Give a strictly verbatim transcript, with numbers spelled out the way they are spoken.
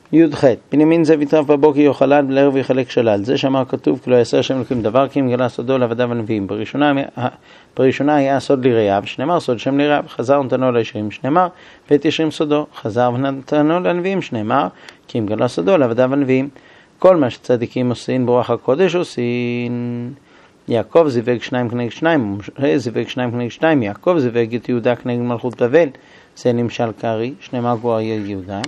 י"ח בנימין זה ויטרף בבוקר יאכלן ולערב יחלק שלל. זה שאמר כתוב כי לא יעשה השם אלוקים דבר כי אם גלה סודו לעבדיו הנביאים. בראשונה, בראשונה היה סוד ליראיו, שנאמר סוד שם ליראיו, חזר ונתנו לישרים, שנאמר ואת ישרים סודו, חזר ונתנו לנביאים, שנאמר כי אם גלה סודו לעבדיו הנביאים. כל מה שצדיקים עושים ברוח הקודש עושים. יעקב זיווג שניים כנגד שניים, משה זיווג שניים כנגד שניים, יעקב זיווג את יהודה כנגד מלכות בבל. זה נמשל קרי, שנאמר גבוה יהודה.